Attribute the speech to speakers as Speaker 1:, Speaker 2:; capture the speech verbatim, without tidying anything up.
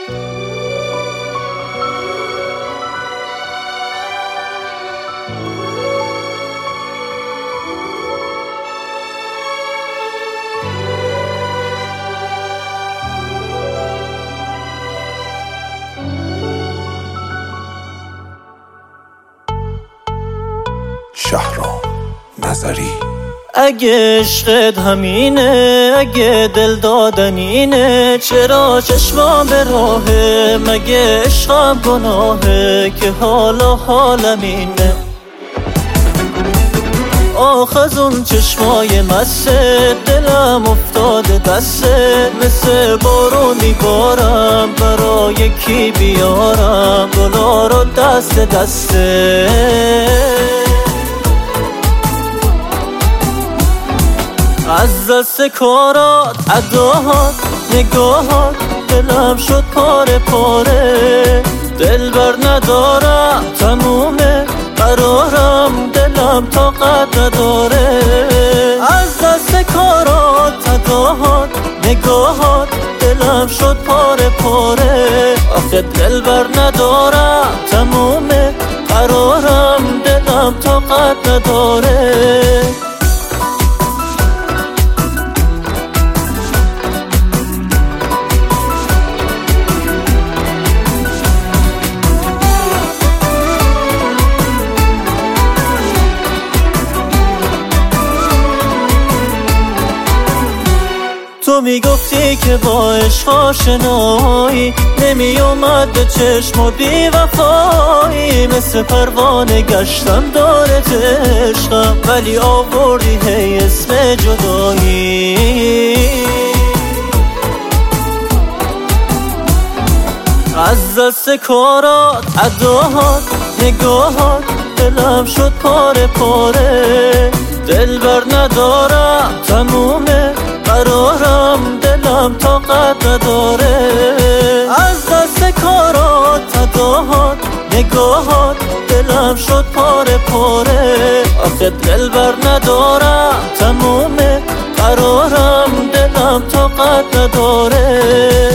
Speaker 1: شهرام نظری.
Speaker 2: اگه عشقت همینه، اگه دل دادن اینه، چرا چشمام به راهه؟ مگه عشقم گناهه که حالا حالم اینه؟ آخ از اون چشمای مسته دلم افتاده دسته، مثل بارون میبارم برای کی بیارم گلا رو دست دسته. از دست کارات، اداهات، نگاهات دلم شد پاره پاره. دل بر ندارم تمومه قرارم، دلم طاقت نداره. از دست کارات، اداهات، نگاهات دلم شد پاره پاره. آخه دل بر ندارم تمومه قرارم، دلم طاقت نداره. تو میگفتی که با عشق آشنایی، نمی اومد به چشم و بی وفایی. مثل پروانه گشتم دارت عشقم، ولی آوردی هی اسم جدایی. از دست کارات، اداهات، نگاهات دلم شد پاره پاره. دل بر ندارم تمومه قرارم، دلم طاقت نداره. از دست کارات، اداهات، نگاهات دلم شد پاره پاره. آخه دل بر ندارم تمومه قرارم، دلم طاقت نداره.